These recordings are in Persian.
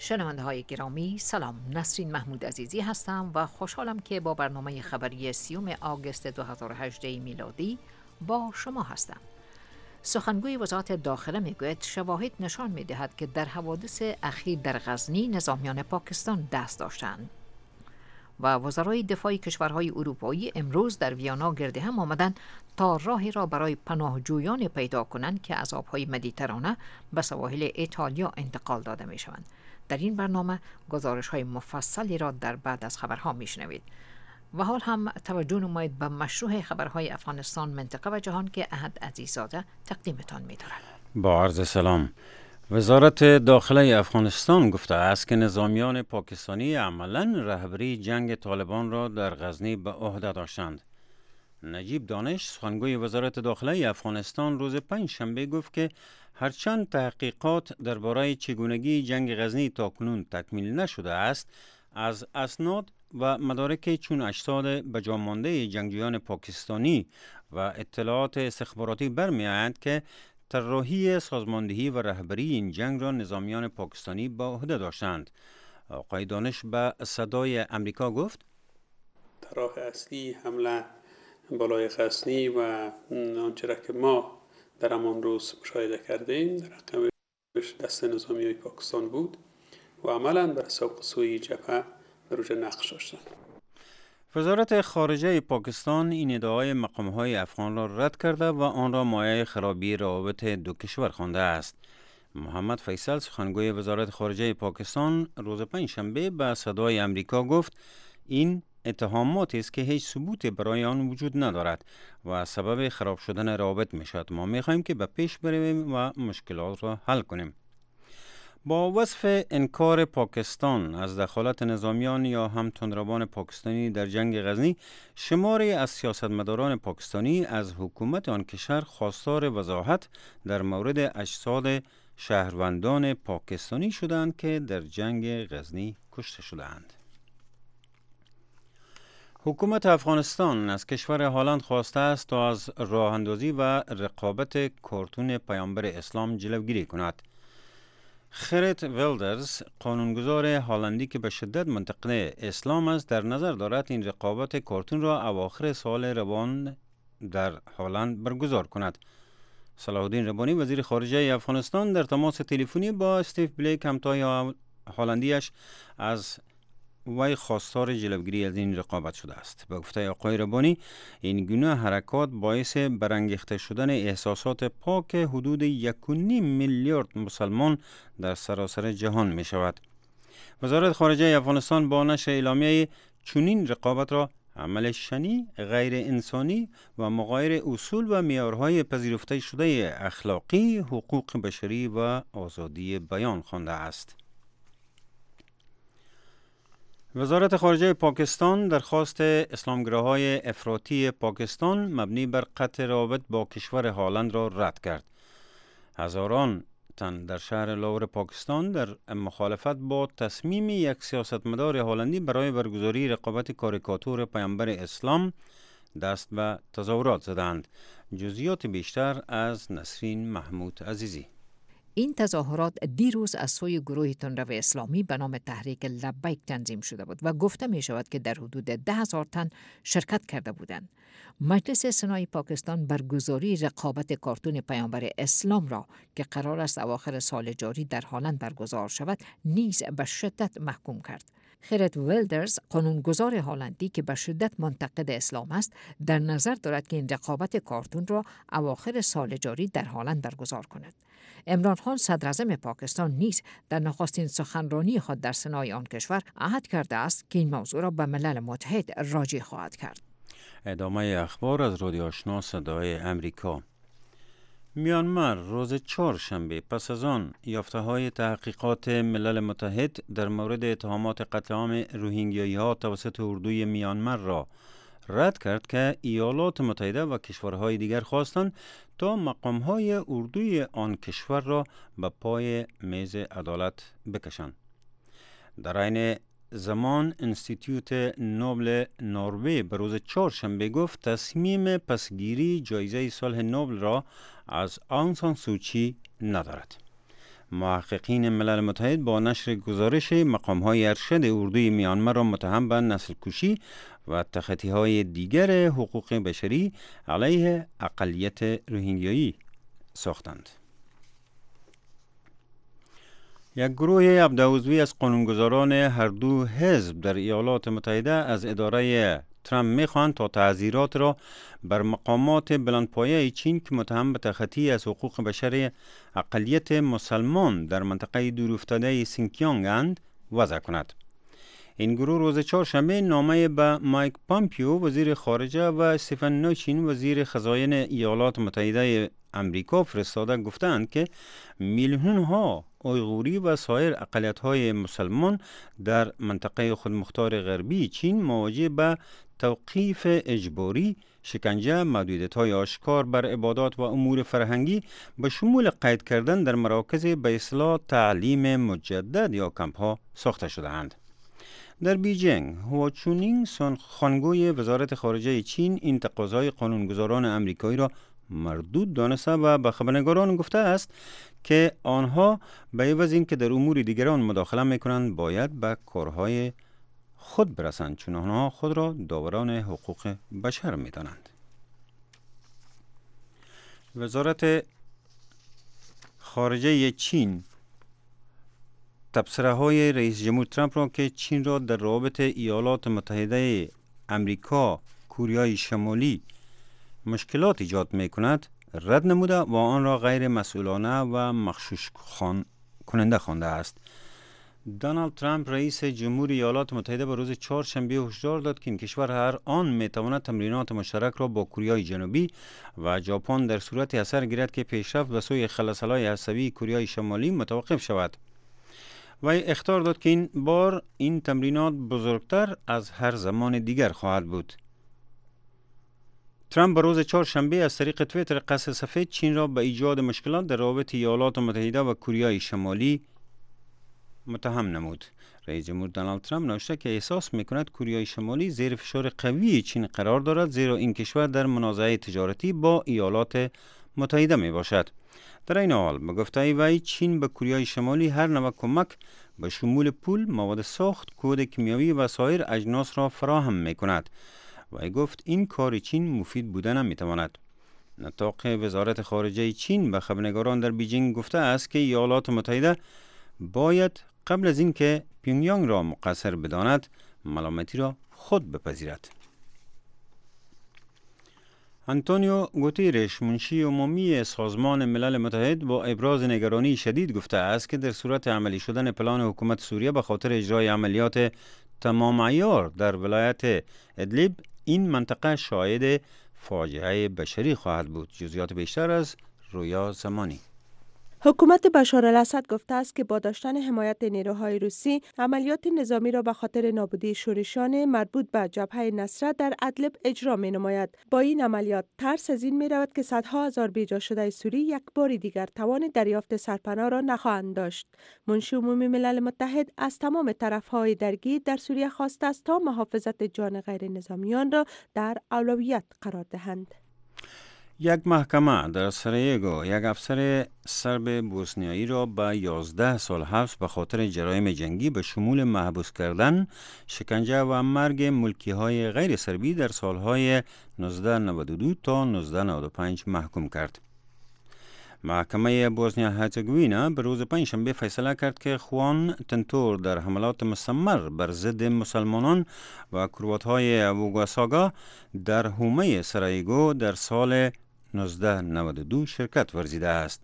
شنونده های گرامی سلام، نسرین محمود عزیزی هستم و خوشحالم که با برنامه خبری 30 آگوست 2018 میلادی با شما هستم. سخنگوی وزارت داخله میگوید شواهد نشان میدهد که در حوادث اخیر در غزنی نظامیان پاکستان دست داشتند و وزرای دفاع کشورهای اروپایی امروز در ویانا گرد هم آمدند تا راهی را برای پناهجویان پیدا کنند که از آبهای مدیترانه به سواحل ایتالیا انتقال داده می شوند. در این برنامه گزارش های مفصلی را در بعد از خبرها می شنوید. و حال هم توجه نمایید به مشروع خبرهای افغانستان، منطقه و جهان که احد عزیزاده تقدیمتان می دارد. با عرض سلام. وزارت داخله افغانستان گفته است که نظامیان پاکستانی عملاً رهبری جنگ طالبان را در غزنی به عهده داشتند. نجیب دانش، سخنگوی وزارت داخله افغانستان، روز پنجشنبه گفت که هرچند تحقیقات درباره چگونگی جنگ غزنی تاکنون تکمیل نشده است، از اسناد و مدارک چون اجساد بجامانده جنگجویان پاکستانی و اطلاعات استخباراتی برمی‌آید که طراحی، سازماندهی و رهبری این جنگ را نظامیان پاکستانی به عهده داشتند. آقای دانش به صدای امریکا گفت: طراح اصلی حمله بالای غزنی و آنچه را که ما در همان روز مشاهده کردیم در رقمش دست نظامی پاکستان بود و عملاً بر سوی جبهه به روی نقش داشتند. وزارت خارجه پاکستان این ادعای مقام‌های افغان را رد کرده و آن را مایه خرابی روابط دو کشور خوانده است. محمد فیصل، سخنگوی وزارت خارجه پاکستان، روز پنجشنبه به صدای امریکا گفت این اتهاماتی است که هیچ ثبوتی برای آن وجود ندارد و سبب خراب شدن روابط میشود. ما می‌خواهیم که به پیش برویم و مشکلات را حل کنیم. با وصف انکار پاکستان از دخالت نظامیان یا هم تندروان پاکستانی در جنگ غزنی، شماری از سیاستمداران پاکستانی از حکومت آن کشور خواستار وضاحت در مورد اجساد شهروندان پاکستانی شدند که در جنگ غزنی کشته شدند. حکومت افغانستان از کشور هلند خواسته است تا از راه اندازی و رقابت کارتون پیامبر اسلام جلوگیری کند. خرت ویلدرز، قانونگذار هلندی که به شدت منتقد اسلام است، در نظر دارد این رقابت کارتون را اواخر سال روان در هلند برگزار کند. صلاح الدین ربانی، وزیر خارجه افغانستان، در تماس تلفنی با استیو بلیک، همتای هلندیش، از وی خواستار جلوگیری از این رقابت شده است. به گفته آقای ربانی، این گونه حرکات باعث برانگیخته شدن احساسات پاک حدود 1.5 میلیارد مسلمان در سراسر جهان می شود. وزارت خارجه افغانستان با نشر اعلامیه چنین رقابت را عمل شنی، غیر انسانی و مغایر اصول و معیارهای پذیرفته شده اخلاقی، حقوق بشری و آزادی بیان خوانده است. وزارت خارجه پاکستان درخواست اسلامگراهای افراطی پاکستان مبنی بر قطع روابط با کشور هلند را رد کرد. هزاران تن در شهر لاهور پاکستان در مخالفت با تصمیم یک سیاستمدار هلندی برای برگزاری رقابت کاریکاتور پیامبر اسلام دست به تظاهرات زدند. جزئیات بیشتر از نسرین محمود عزیزی. این تظاهرات دیروز از سوی گروه تندرو اسلامی به نام تحریک لبیک تنظیم شده بود و گفته می شود که در حدود 10,000 تن شرکت کرده بودند. مجلس سنای پاکستان برگزاری رقابت کارتون پیامبر اسلام را که قرار است اواخر سال جاری در هلند برگزار شود نیز به شدت محکوم کرد. خرت ویلدرز، قانونگذار هلندی که به شدت منتقد اسلام است، در نظر دارد که این رقابت کارتون را اواخر سال جاری در هلند برگزار کند. عمران خان، صدر اعظم پاکستان، نیز در نخستین سخنرانی خود در سنای آن کشور عهد کرده است که این موضوع را به ملل متحد راجع خواهد کرد. ادامه اخبار از رادیو آشنا صدای امریکا. میانمار روز چهارشنبه پس از آن یافته‌های تحقیقات ملل متحد در مورد اتهامات قتل عام روهینگیایی‌ها توسط اردوی میانمار را رد کرد که ایالات متحده و کشورهای دیگر خواستند تا مقام‌های اردوی آن کشور را به پای میز عدالت بکشند. در عین زمان انستیتوت نوبل نروژ به روز چهارشنبه گفت تصمیم پسگیری جایزه صلح نوبل را از آنگ سان سوچی ندارد. محققین ملل متحد با نشر گزارش مقام‌های ارشد اردوی میانمار را متهم به نسل کشی و تخطی‌های دیگر حقوق بشری علیه اقلیت روهینگیایی ساختند. یک گروه 17 عضوی از قانونگذاران هر دو حزب در ایالات متحده از اداره ترامپ می‌خواهند تا تعزیرات را بر مقامات بلندپایه چین که متهم به تخطی از حقوق بشر اقلیت مسلمان در منطقه دورافتاده سینکیانگ وضع کند. این گروه روز چهارشنبه نامه به مایک پامپیو وزیر خارجه و استیفن نوچین وزیر خزاین ایالات متحده امریکا فرستاده گفتند که میلیون‌ها اویغوری و سایر اقلیت‌های مسلمان در منطقه خودمختار غربی چین مواجه به توقیف اجباری، شکنجه، محدودیت‌های آشکار بر عبادات و امور فرهنگی به شمول قید کردن در مراکز به اصطلاح تعلیم مجدد یا کمپ‌ها ساخته شده‌اند. در بیجینگ، هوا چونینگ سخنگوی وزارت خارجه چین این تقاضای قانونگذاران امریکایی را مردود دانسته و به خبرنگاران گفته است که آنها به عوض اینکه در امور دیگران مداخله میکنند باید به کارهای خود برسند، چون آنها خود را داوران حقوق بشر میدانند. وزارت خارجه چین تبصره های رئیس جمهور ترامپ را که چین را در روابط ایالات متحده امریکا کوریای شمالی مشکلات ایجاد می کند رد نموده و آن را غیر مسئولانه و مغشوش کننده خوانده است. دونالد ترامپ رئیس جمهور ایالات متحده به روز چهارشنبه هشدار داد که این کشور هر آن می تواند تمرینات مشترک را با کوریای جنوبی و ژاپن در صورت اثر گیرد که پیشرفت به سوی خلاص‌های هسته‌ای کوریای شمالی متوقف شود. و اخطار داد که این بار این تمرینات بزرگتر از هر زمان دیگر خواهد بود. ترامپ به روز چهارشنبه از طریق توییتر قصد سفید چین را به ایجاد مشکلات در روابط ایالات متحده و کوریای شمالی متهم نمود. رئیس جمهور دونالد ترامپ نوشته که احساس می‌کند کوریای شمالی زیر فشار قوی چین قرار دارد، زیرا این کشور در منازعه تجارتی با ایالات متحده میباشد. در این حال به گفته وی چین به کوریای شمالی هر نوع کمک به شمول پول، مواد ساخت، کود کیمیایی و سایر اجناس را فراهم می‌کند. وی گفت این کار چین مفید بودن نمی‌تواند. نطاق وزارت خارجه چین به خبرنگاران در بیجینگ گفته است که ایالات متحده باید قبل از اینکه پیونگیانگ را مقصر بداند ملامتی را خود بپذیرد. آنتونیو گوتیرش منشی عمومی سازمان ملل متحد با ابراز نگرانی شدید گفته است که در صورت عملی شدن پلان حکومت سوریه به خاطر اجرای عملیات تمام عیار در ولایت ادلیب این منطقه شاهد فاجعه بشری خواهد بود. جزئیات بیشتر از رویا زمانی. حکومت بشار الاسد گفته است که با داشتن حمایت نیروهای روسی عملیات نظامی را به خاطر نابودی شورشیان مربوط به جبهه نصرت در ادلب اجرا می نماید. با این عملیات ترس از این می رود که صدها هزار بیجا شده سوری یک بار دیگر توان دریافت سرپناه را نخواهند داشت. منشی عمومی ملل متحد از تمام طرفهای درگیر در سوریه خواسته است تا محافظت جان غیر نظامیان را در اولویت قرار دهند. یک محکمه در سرایگو یک افسر سرب بوسنیایی را به 11 سال حبس به خاطر جرایم جنگی به شمول محبوس کردن، شکنجه و مرگ ملکی‌های غیر سربی در سالهای 1992 تا 1995 محکوم کرد. محکمه بوسنیا هرزگوینه به روز پنجشنبه فیصله کرد که خوان تنتور در حملات مستمر بر ضد مسلمانان و کروات‌های اوگواساگا در حومه سرایگو در سال 1992 شرکت ورزیده است.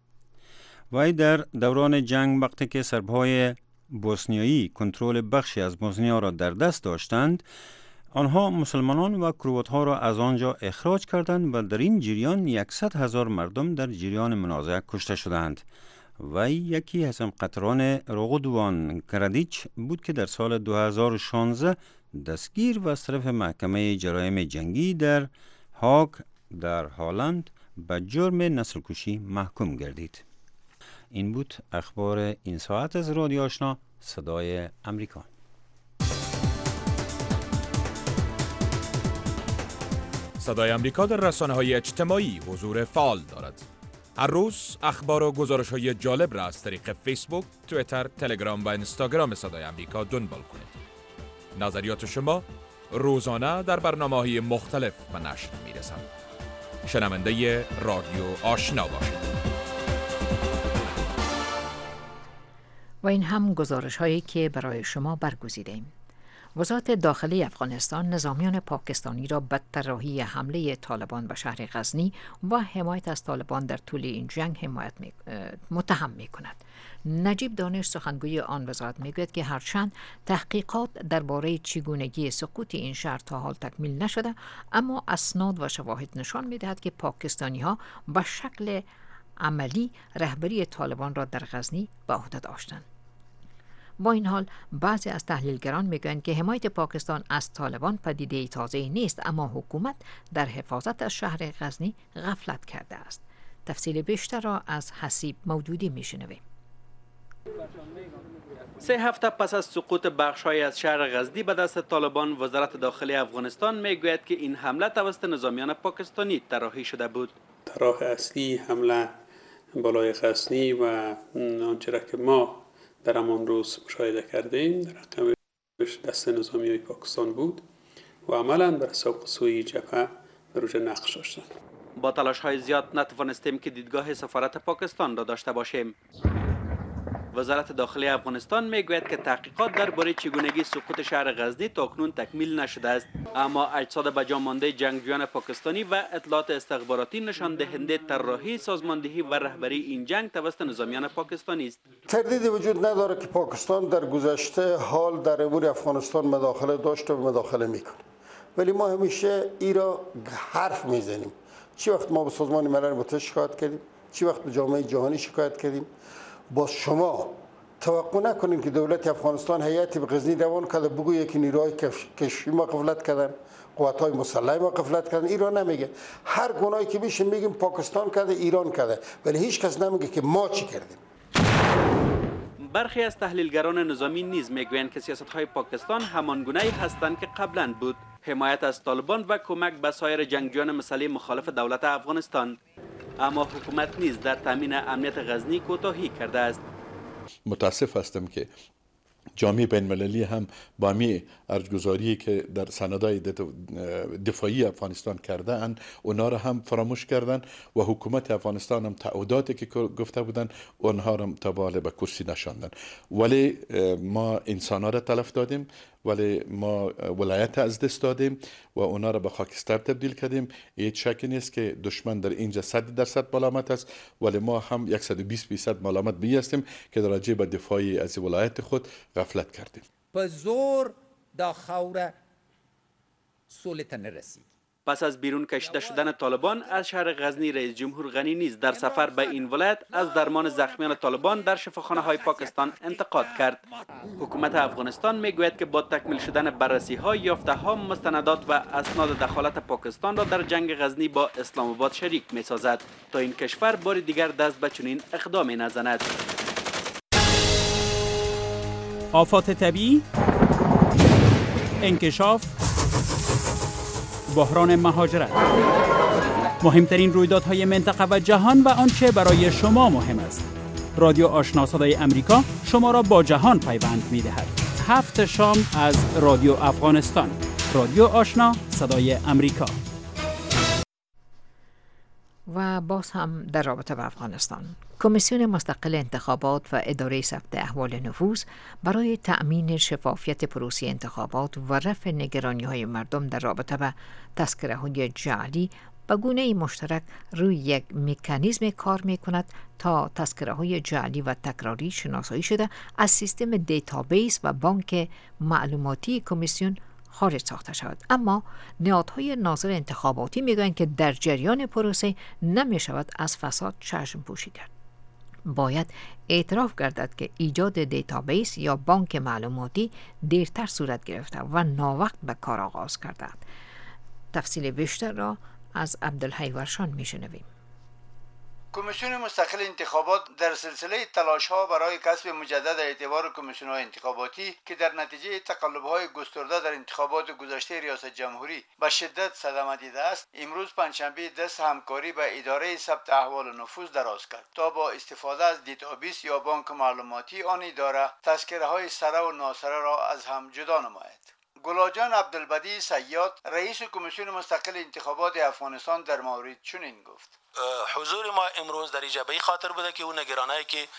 وی در دوران جنگ وقتی که سربهای بوسنیایی کنترل بخشی از بوسنیا را در دست داشتند، آنها مسلمانان و کروات‌ها را از آنجا اخراج کردند و در این جریان 100,000 مردم در جریان منازعه کشته شدند. وی یکی از قطران روغودوان کرادیچ بود که در سال 2016 دستگیر و از طرف محکمه جرایم جنگی در هاگ در هلند به جرم نسل کشی محکوم گردید. این بود اخبار این ساعت از رادیو آشنا صدای امریکا. صدای امریکا در رسانه‌های اجتماعی حضور فعال دارد. هر روز اخبار و گزارش‌های جالب را از طریق فیسبوک، توییتر، تلگرام و اینستاگرام صدای آمریکا دنبال کنید. نظریات شما روزانه در برنامه‌های مختلف به نشر می‌رسد. شنونده رادیو آشنا باشید. و این هم گزارش‌هایی که برای شما برگزیدیم. وزارت داخلی افغانستان نظامیان پاکستانی را به طراحی حمله طالبان به شهر غزنی و حمایت از طالبان در طول این جنگ متهم می‌کند. نجیب دانش سخنگوی آن وزارت میگوید که هرچند تحقیقات درباره چگونگی سقوط این شهر تا حال تکمیل نشده، اما اسناد و شواهد نشان می‌دهد که پاکستانی‌ها به شکل عملی رهبری طالبان را در غزنی به عهده داشتند. با این حال بعضی از تحلیلگران میگویند که حمایت پاکستان از طالبان پدیده تازه‌ای نیست، اما حکومت در حفاظت از شهر غزنی غفلت کرده است. تفصیل بیشتر را از حسیب مودودی میشنویم. 3 هفته پس از سقوط بخش‌های از شهر غزنی به دست طالبان، وزارت داخلی افغانستان میگوید که این حمله توسط نظامیان پاکستانی طراحی شده بود. طراح اصلی حمله بالای غزنی و آنچه را که ما در همان روز مشاهده کردیم در رقمش دست نظامیای پاکستان بود و عملاً بر سوق سوی جبهه بر روی نقش داشتند. با تلاش‌های زیاد نتوانستیم که دیدگاه سفارت پاکستان را داشته باشیم. وزارت داخلی افغانستان میگوید که تحقیقات درباره چگونگی سقوط شهر غزنی تاکنون تکمیل نشده است، اما اجساد به جان مانده جنگجویان پاکستانی و اطلاعات استخباراتی نشان دهنده طراحی، سازماندهی و رهبری این جنگ توسط نظامیان پاکستانی است. تردیدی وجود نداره که پاکستان در گذشته حال در امور افغانستان مداخله داشته و مداخله میکنه، ولی ما همیشه ای را حرف میزنیم. چی وقت ما به سازمان ملل متحد شکایت کردیم، چی وقت به جامعه جهانی شکایت کردیم. باز شما توقع نکنید که دولت افغانستان هیئتی به غزنی روان کرده بگویه که نیروهای کشفی ما غفلت کردن، قوت‌های مسلح ما غفلت کردن. ایران نمیگه. هر گناهی که میشه میگیم پاکستان کرده، ایران کرده، ولی هیچ کس نمیگه که ما چی کردیم. برخی از تحلیلگران نظامی نیز میگویند که سیاست‌های پاکستان همان گونه‌ای هستند که قبلا بود: حمایت از طالبان و کمک به سایر جنگجویان مسلح مخالف دولت افغانستان. اما حکومت نیز در تامین امنیت غزنی کوتاهی کرده است. متاسف هستم که جامعه بین‌المللی هم با می ارزگذاری که در سندهای دفاعی افغانستان کرده اند اونا را هم فراموش کردن و حکومت افغانستان هم تعهداتی که گفته بودن اونها را تبال به کرسی نشاندن. ولی ما انسان‌ها را تلف دادیم، ولی ما ولایت از دست دادیم و اونا را به خاکستر تبدیل کردیم. هیچ شکی نیست که دشمن در اینجا 100% ملامت است، ولی ما هم 120% ملامت به هستیم که در راجع به دفاعی از ولایت خود غفلت کردیم. به زور دا خاور سولتن رسید. پس از بیرون کشیده شدن طالبان از شهر غزنی، رئیس جمهور غنی نیز در سفر به این ولایت از درمان زخمیان طالبان در شفاخانه‌های پاکستان انتقاد کرد. حکومت افغانستان میگوید که با تکمیل شدن بررسی‌ها، یافته‌ها، مستندات و اسناد دخالت پاکستان را در جنگ غزنی با اسلام آباد شریک می‌سازد تا این کشور بار دیگر دست به چنین اقدامی نزند. آفات طبیعی، انکشاف، بحران مهاجرت، مهمترین رویدادهای منطقه و جهان و آنچه برای شما مهم است. رادیو آشنا صدای امریکا شما را با جهان پیوند می‌دهد. 7 شام از رادیو افغانستان. رادیو آشنا صدای امریکا. و باز هم در رابطه با افغانستان، کمیسیون مستقل انتخابات و اداره ثبت احوال نفوذ برای تأمین شفافیت پروسه انتخابات و رفع نگرانی‌های مردم در رابطه با تذکره‌های جعلی به گونه‌ای مشترک روی یک مکانیزم کار می‌کند تا تذکره‌های جعلی و تکراری شناسایی شده از سیستم دیتابیس و بانک معلوماتی کمیسیون خارج ساخته شود. اما نهادهای ناظر انتخاباتی میگویند که در جریان پروسه نمی شود از فساد چشم پوشی کرد. باید اعتراف گردد که ایجاد دیتابیس یا بانک معلوماتی دیرتر صورت گرفته و ناوقت به کار آغاز کرده. تفصیل بیشتر را از عبدالحی ورشان میشنویم. کمیسیون مستقل انتخابات در سلسله تلاش‌ها برای کسب مجدد اعتبار کمیسیون‌های انتخاباتی که در نتیجه تقلب‌های گسترده در انتخابات گذشته ریاست جمهوری به شدت صدمه دیده است، امروز پنجشنبه دست همکاری به اداره ثبت احوال نفوس دراز کرد تا با استفاده از دیتابیس یا بانک معلوماتی آن اداره تذکره‌های سره و ناسره را از هم جدا نماید. گلاجان عبدالبدی صیاد رئیس کمیسیون مستقل انتخابات افغانستان در مورد چنین گفت: حضور ما امروز در اینجا به این خاطر بوده که اون نگرانایی که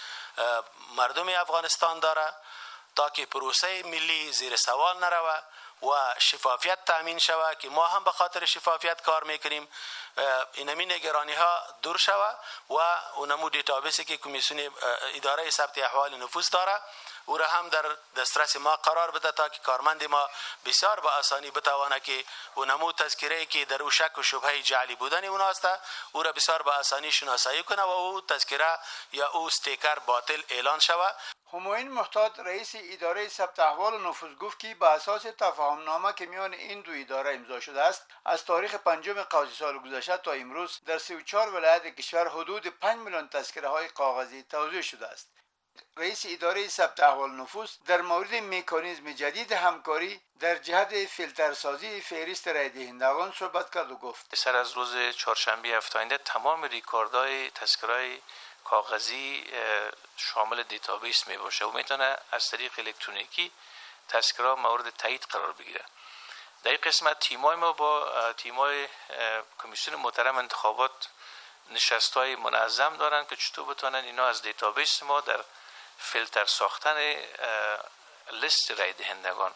مردم افغانستان داره تا که پروسه ملی زیر سوال نروه و شفافیت تامین شوه که ما هم به خاطر شفافیت کار میکنیم، اینمی نگرانی ها دور شوه و اونمو دیتابیسی که کمیسیون اداره ثبت احوال نفوس داره او را هم در دسترس ما قرار بده تا که کارمند ما بسیار به آسانی بتوانه که اونمو تذکره‌ای که در او شک و شبهه جعلی بودن اون است او را بسیار به آسانی شناسایی کنه و او تذکره یا او استیکر باطل اعلان شود. همایون محتاط رئیس اداره ثبت احوال نفوس گفت که به اساس تفاهمنامه که میان این دو اداره امضا شده است، از تاریخ 5 قوزی سال گذشته تا امروز در 34 ولایت کشور حدود 5 میلیون تذکره های کاغذی توزیع شده است. رئیس اداره ثبت احوال نفوس در مورد مکانیزم جدید همکاری در جهت فیلترسازی فهرست رای دهندگان صحبت کرد و گفت: سر از روز چهارشنبه هفته آینده تمام ریکوردهای تذکره‌های کاغذی شامل دیتابیس می باشه و میتونه از طریق الکترونیکی تذکره مورد تایید قرار بگیره. در این قسمت تیمای ما با تیمای کمیسیون محترم انتخابات نشست‌های منظم دارن که چطور بتونن اینا از دیتابیس ما در فیلتر ساختن لیست رای دهندگان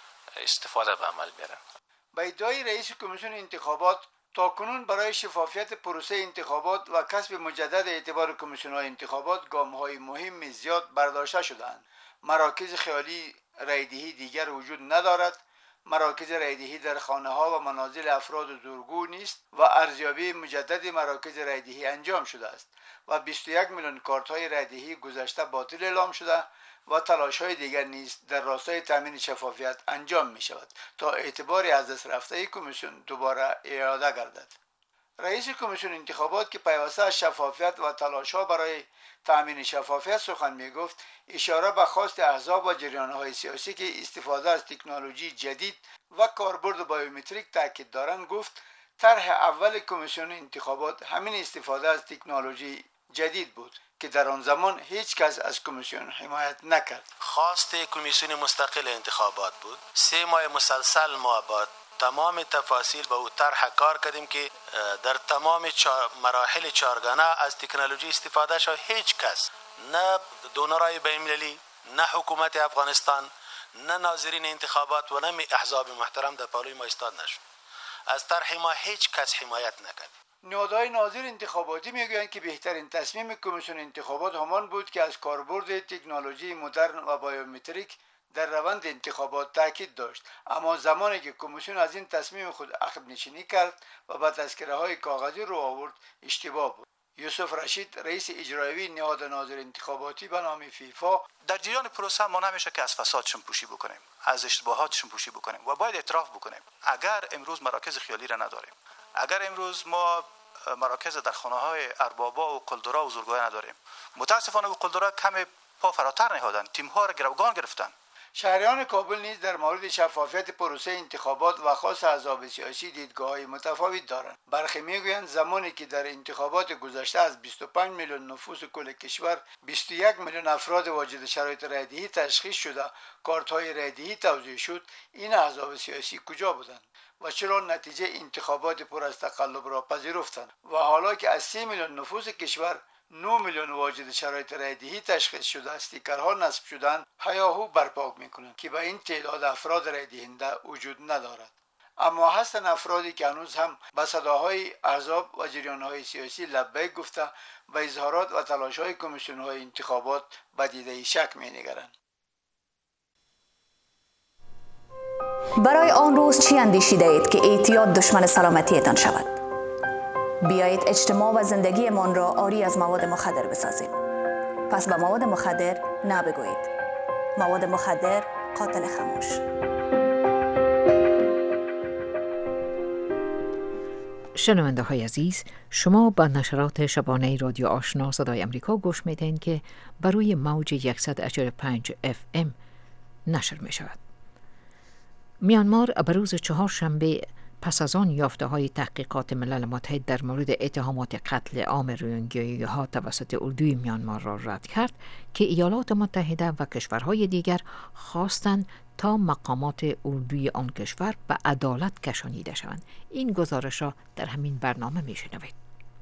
استفاده به عمل بیارن. به ادعای رئیس کمیسیون انتخابات تاکنون برای شفافیت پروسه انتخابات و کسب مجدد اعتبار کمیسیون‌های انتخابات گام‌های مهم زیاد برداشته شدند. مراکز خیالی رایدهی دیگر وجود ندارد. مراکز رایدهی در خانه‌ها و منازل افراد زورگو نیست و ارزیابی مجدد مراکز رایدهی انجام شده است و 21 میلیون کارت‌های رایدهی گذشته باطل اعلام شده و تلاش‌های دیگر نیز در راستای تامین شفافیت انجام می‌شود تا اعتبار از دست رفته کمیسیون دوباره اعاده گردد. رئیس کمیسیون انتخابات که پیوسته از شفافیت و تلاش‌ها برای تامین شفافیت سخن می‌گفت، اشاره به خواست احزاب و جریان‌های سیاسی که استفاده از تکنولوژی جدید و کاربرد بایومتریک تاکید دارند گفت: طرح اول کمیسیون انتخابات همین استفاده از تکنولوژی جدید بود که در آن زمان هیچ کس از کمیسیون حمایت نکرد. خواست کمیسیون مستقل انتخابات بود. 3 ماه مسلسل ما با تمام تفاصیل به او طرح کار کردیم که در تمام مراحل چارگانه از تکنولوژی استفاده شد. هیچ کس، نه دونرای بین‌المللی، نه حکومت افغانستان، نه ناظرین انتخابات و نه احزاب محترم در پالوی ما ایستاد نشد. از طرح ما هیچ کس حمایت نکرد. نهادهای ناظر انتخاباتی میگویند که بهترین تصمیم کمیسیون انتخابات همان بود که از کاربرد تکنولوژی مدرن و بایومتریک در روند انتخابات تاکید داشت، اما زمانی که کمیسیون از این تصمیم خود عقب نشینی کرد و به تذکره های کاغذی رو آورد، اشتباه بود. یوسف رشید رئیس اجرایی نهاد ناظر انتخاباتی به نام فیفا: در جریان پروسه ما نمیشه که از فسادشون پوشی بکنیم، از اشتباهاتشون پوشی بکنیم و باید اعتراف بکنیم. اگر امروز مراکز خیالی را نداریم، اگر امروز ما مراکز در خانه‌های اربابا و قلدرا و زورگوی نداریم، متاسفانه و قلدرا کم پا فراتر نهادن، تیم‌ها را گروگان گرفتن. شهریان کابل نیز در مورد شفافیت پروسه انتخابات و خاص احزاب سیاسی دیدگاه‌های متفاوت دارند. برخی میگویند زمانی که در انتخابات گذشته از 25 میلیون نفوس کل کشور 21 میلیون افراد واجد شرایط رایدهی تشخیص شده کارت‌های رایدهی توزیع شد، این احزاب سیاسی کجا بودند و چرا نتیجه انتخابات پر از تقلب را پذیرفتند و حالا که از 30 میلیون نفوس کشور 9 میلیون واجد شرایط رایدهی تشخیص شده استیکرها نصب شدن، هیاهو برپا میکنند که به این تعداد افراد رایدهنده وجود ندارد. اما هستند افرادی که هنوز هم به صداهای احزاب و جریانهای سیاسی لبیک گفته به اظهارات و تلاش‌های کمیسیون‌های انتخابات به دیده شک می‌نگرند. برای آن روز چی اندیشیده اید که اعتیاد دشمن سلامتیتان شود؟ بیایید اجتماع و زندگیمان را عاری از مواد مخدر بسازیم. پس به مواد مخدر نه بگویید. مواد مخدر قاتل خاموش. شنونده های عزیز، شما به نشرات شبانه رادیو آشنا صدای امریکا گوش میدین که بر روی موج 100.5 FM نشر می شود. میانمار بر روز چهارشنبه پس از آن یافته های تحقیقات ملل متحد در مورد اتهامات قتل عام روهینگیا ها توسط اردوی میانمار را رد کرد که ایالات متحده و کشورهای دیگر خواستند تا مقامات اردوی آن کشور به عدالت کشانیده شوند. این گزارش را در همین برنامه میشنوید.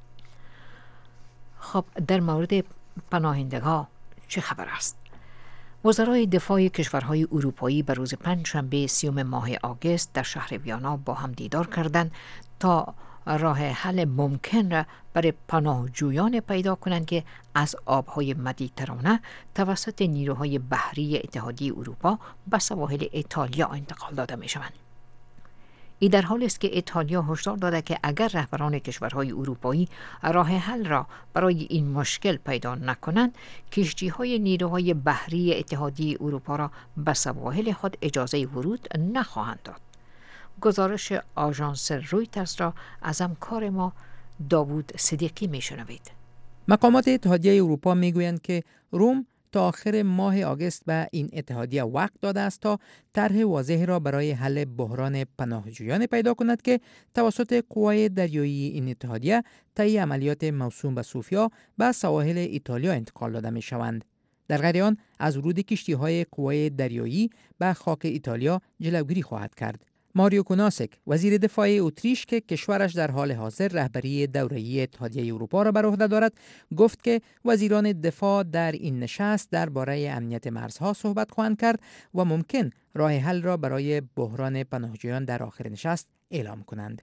خب در مورد پناهندگان چه خبر است؟ وزرای دفاع کشورهای اروپایی بر روز پنجشنبه 30 ماه آگوست در شهر ویانا با هم دیدار کردند تا راه حل ممکن را برای پناهجویان پیدا کنند که از آبهای مدیترانه توسط نیروهای بحری اتحادیه اروپا به سواحل ایتالیا انتقال داده می شوند. این در حالی است که ایتالیا هشدار داده که اگر رهبران کشورهای اروپایی راه حل را برای این مشکل پیدا نکنند، کشتی‌های نیروهای بحری اتحادیه اروپا را به سواحل خود اجازه ورود نخواهند داد. گزارش آژانس رویترز را از همکار ما داوود صدیقی میشنوید. مقامات اتحادیه اروپا میگویند که روم تا آخر ماه آگوست به این اتحادیه وقت داده است تا طرح واضح را برای حل بحران پناهجویان پیدا کند که توسط قوای دریایی این اتحادیه طی عملیات موسوم به سوفیا به سواحل ایتالیا انتقال داده می شوند. در غیر آن از ورود کشتی‌های قوای دریایی به خاک ایتالیا جلوگیری خواهد کرد. ماریو کوناسک، وزیر دفاع اتریش که کشورش در حال حاضر رهبری دوره‌ای اتحادیه اروپا را بر عهده دارد، گفت که وزیران دفاع در این نشست درباره امنیت مرزها صحبت خواهند کرد و ممکن راه حل را برای بحران پناهجویان در آخر نشست اعلام کنند.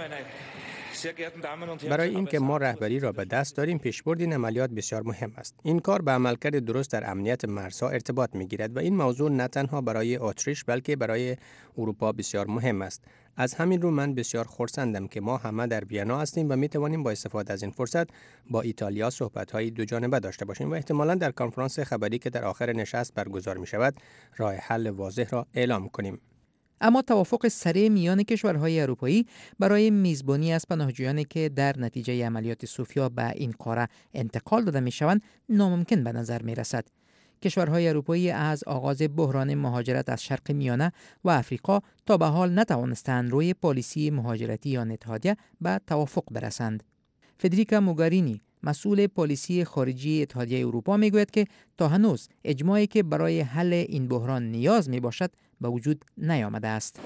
برای اینکه ما رهبری را به دست داریم، پیشبرد این عملیات بسیار مهم است. این کار به عملکرد درست در امنیت مرزها ارتباط می‌گیرد و این موضوع نه تنها برای اتریش بلکه برای اروپا بسیار مهم است. از همین رو من بسیار خرسندم که ما همه در وینا هستیم و می‌توانیم با استفاده از این فرصت با ایتالیا صحبت‌های دو جانبه داشته باشیم و احتمالاً در کنفرانس خبری که در آخر نشست برگزار می‌شود، راه حل واضح را اعلام کنیم. اما توافق سریع میان کشورهای اروپایی برای میزبانی از پناهجویانی که در نتیجه عملیات سوفیا به این قاره انتقال داده میشوند ناممکن به نظر می رسد. کشورهای اروپایی از آغاز بحران مهاجرت از شرق میانه و افریقا تا به حال نتوانستند روی پالیسی مهاجرتی آن اتحادیه به توافق برسند. فدریکا موگارینی، مسئول پالیسی خارجی اتحادیه اروپا میگوید که تا هنوز اجماعی که برای حل این بحران نیاز می باشد به وجود نیامده است.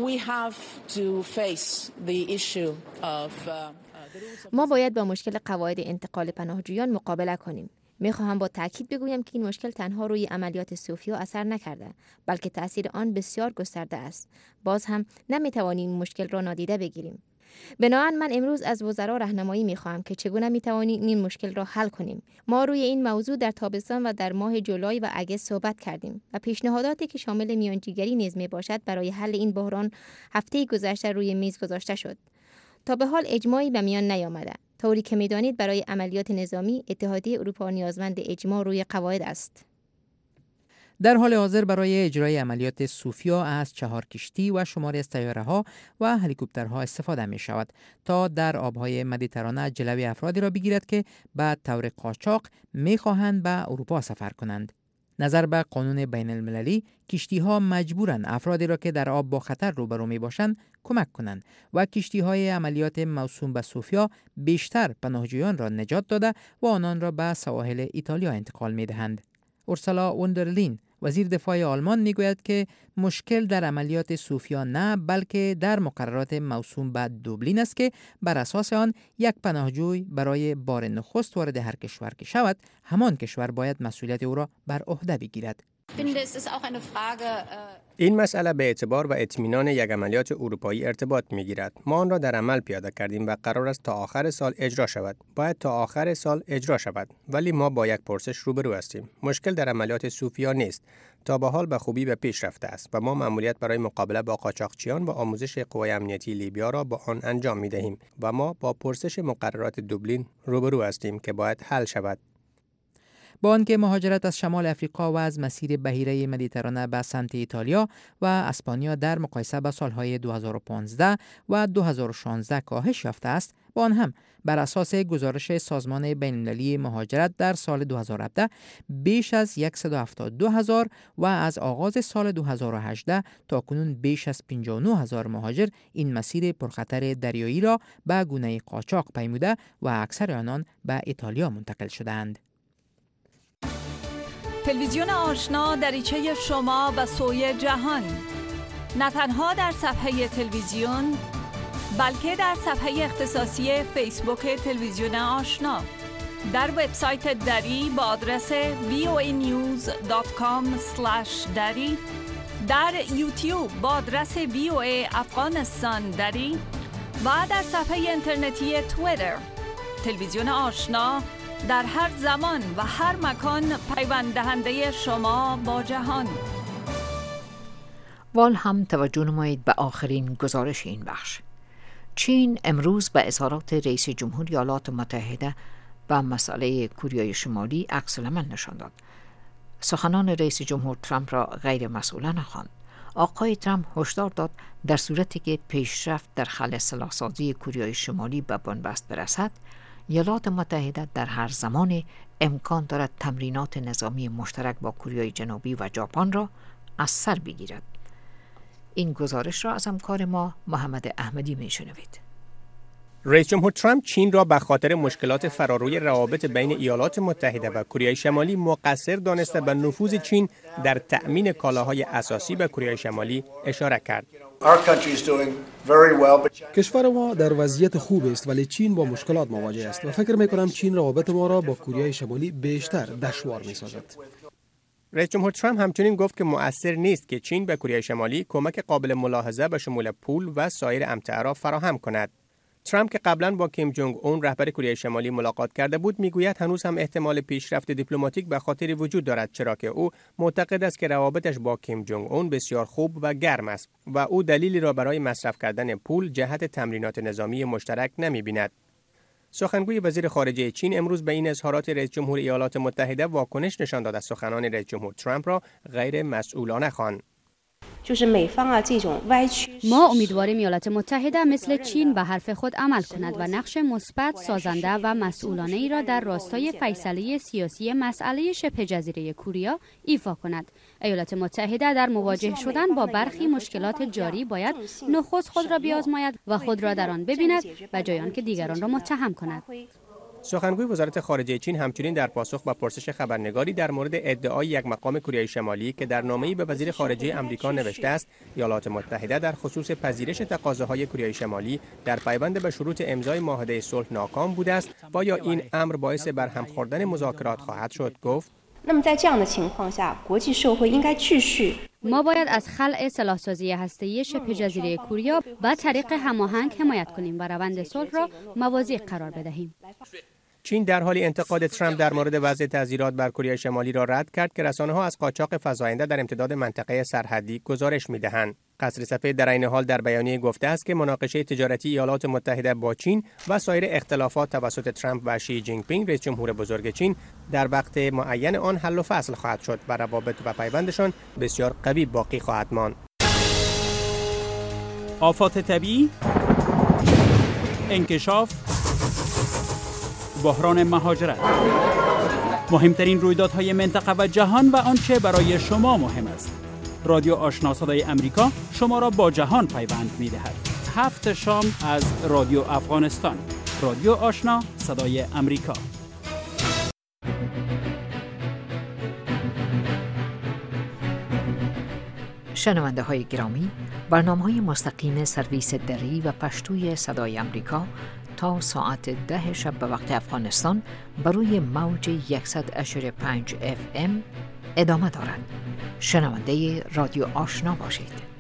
ما باید با مشکل قواعد انتقال پناهجویان مقابله کنیم. میخواهم با تاکید بگویم که این مشکل تنها روی عملیات سوفیا اثر نکرده، بلکه تأثیر آن بسیار گسترده است. باز هم نمیتوانیم این مشکل را نادیده بگیریم. بنابراین من امروز از وزرا راهنمایی می‌خواهم که چگونه می‌توانیم این مشکل را حل کنیم. ما روی این موضوع در تابستان و در ماه جولای و آگوست صحبت کردیم و پیشنهاداتی که شامل میانجیگری نیز میباشد برای حل این بحران هفته گذشته روی میز گذاشته شد. تا به حال اجماعی به میان نیامده. طوری که می‌دانید برای عملیات نظامی اتحادیه اروپا نیازمند اجماع روی قواعد است. در حال حاضر برای اجرای عملیات سوفیا از 4 کشتی و شماری از طیاره‌ها و هلیکوپترها استفاده می شود تا در آبهای مدیترانه جلوی افرادی را بگیرد که به طور قاچاق می خواهند به اروپا سفر کنند. نظر به قانون بین المللی، کشتی‌ها مجبورند افرادی را که در آب با خطر روبرو می باشند کمک کنند و کشتی‌های عملیات موسوم به سوفیا بیشتر پناهجویان را نجات داده و آنان را به سواحل ایتالیا انتقال می دهند. اورسولا وندرلین، وزیر دفاع آلمان، میگوید که مشکل در عملیات سوفیا نه بلکه در مقررات موسوم به دوبلین است که بر اساس آن یک پناهجوی برای بار نخست وارد هر کشور که شود، همان کشور باید مسئولیت او را بر عهده بگیرد. این مسئله به اعتبار و اطمینان یک عملیات اروپایی ارتباط می‌گیرد. ما آن را در عمل پیاده کردیم و قرار است تا آخر سال اجرا شود. باید تا آخر سال اجرا شود. ولی ما با یک پرسش روبرو هستیم. مشکل در عملیات سوفیا نیست. تا به حال به خوبی به پیش رفته است و ما مأموریت برای مقابله با قاچاقچیان و آموزش قوای امنیتی لیبیا را با آن انجام می‌دهیم و ما با پرسش مقررات دوبلین روبرو هستیم که باید حل شود. با آنکه مهاجرت از شمال افریقا و از مسیر بحیره مدیترانه به سمت ایتالیا و اسپانیا در مقایسه با سالهای 2015 و 2016 کاهش یافته است، با آن هم بر اساس گزارش سازمان بین‌المللی مهاجرت در سال 2017 بیش از 172,000 و از آغاز سال 2018 تاکنون بیش از 59,000 مهاجر این مسیر پرخطر دریایی را به گونه قاچاق پیموده و اکثر آنان به ایتالیا منتقل شدند. تلویزیون آشنا دریچه شما به سوی جهان، نه تنها در صفحه تلویزیون بلکه در صفحه اختصاصی فیسبوک تلویزیون آشنا، در وبسایت دری با آدرس voanews.com/dari، در یوتیوب با آدرس VOA افغانستان دری و در صفحه اینترنتی توییتر. تلویزیون آشنا در هر زمان و هر مکان پیوند دهنده شما با جهان. وال هم توجه نمایید به آخرین گزارش این بخش. چین امروز به اظهارات رئیس جمهور ایالات متحده و مسئله کوریای شمالی عکس‌العمل نشان داد. سخنان رئیس جمهور ترامپ را غیر مسئولانه خواند. آقای ترامپ هشدار داد در صورتی که پیشرفت در خلع سلاح‌سازی کوریای شمالی به بنبست برسد، ایالات متحده در هر زمان امکان دارد تمرینات نظامی مشترک با کوریای جنوبی و ژاپن را از سر بگیرد. این گزارش را از همکار ما محمد احمدی میشنوید. رئیس جمهور ترامپ چین را به خاطر مشکلات فراروی روابط بین ایالات متحده و کره شمالی مقصر دانسته به نفوذ چین در تأمین کالاهای اساسی به کره شمالی اشاره کرد. کشور ما در وضعیت خوب است، ولی چین با مشکلات مواجه است و فکر می‌کنم چین روابط ما را با کره شمالی بیشتر دشوار می‌سازد. رئیس جمهور ترامپ همچنین گفت که مؤثر نیست که چین به کره شمالی کمک قابل ملاحظه به شمول پول و سایر امتعه را فراهم کند. ترامپ که قبلا با کیم جونگ اون رهبر کره شمالی ملاقات کرده بود، میگوید هنوز هم احتمال پیشرفت دیپلماتیک به خاطر وجود دارد، چرا که او معتقد است که روابطش با کیم جونگ اون بسیار خوب و گرم است و او دلیلی را برای مصرف کردن پول جهت تمرینات نظامی مشترک نمی‌بیند. سخنگوی وزیر خارجه چین امروز به این اظهارات رئیس جمهور ایالات متحده واکنش نشان داد، از سخنان رئیس جمهور ترامپ را غیر مسئولانه خواند. ما امیدواریم ایالات متحده مثل چین به حرف خود عمل کند و نقش مثبت، سازنده و مسئولانه ای را در راستای فیصله سیاسی مسئله شبه جزیره کوریا ایفا کند. ایالات متحده در مواجه شدن با برخی مشکلات جاری باید نخست خود را بیازماید و خود را در آن ببیند و جای آن که دیگران را متهم کند. سخنگوی وزارت خارجه چین همچنین در پاسخ به پرسش خبرنگاری در مورد ادعای یک مقام کره شمالی که در نامه‌ای به وزیر خارجه آمریکا نوشته است، ایالات متحده در خصوص پذیرش تقاضاهای کره شمالی در پیوند به شروط امضای معاهده صلح ناکام بوده است و یا این امر باعث برهم خوردن مذاکرات خواهد شد، گفت. ما باید از خلع سلاح‌سازی هسته‌ای شبه جزیره کوریا به طریق هماهنگ حمایت کنیم و روند صلح را موازی قرار بدهیم. چین در حال انتقاد ترامپ در مورد وضع تعزیرات بر کره شمالی را رد کرد که رسانه‌ها از قاچاق فزاینده در امتداد منطقه سرحدی گزارش می‌دهند. قصر سفید در عین حال در بیانیه گفته است که مناقشه تجارتی ایالات متحده با چین و سایر اختلافات توسط ترامپ و شی جین پینگ رئیس جمهور بزرگ چین در وقت معین آن حل و فصل خواهد شد و روابط و پیوندشان بسیار قوی باقی خواهد ماند. آفات طبیعی، انکشاف، بحران مهاجرت، مهمترین رویدادهای منطقه و جهان و آنچه برای شما مهم است. رادیو آشنا صدای امریکا شما را با جهان پیوند می‌دهد. 7 شام از رادیو افغانستان. رادیو آشنا صدای امریکا. شنونده های گرامی، برنامه‌های مستقیم سرویس دری و پشتوی صدای امریکا تا ساعت 10 شب به وقت افغانستان بر روی موج 100.5 FM ادامه دارد. شنونده رادیو آشنا باشید.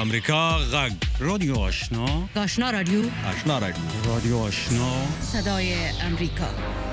امریکا غږ رادیو آشنا آشنا رادیو رادیو آشنا صدای امریکا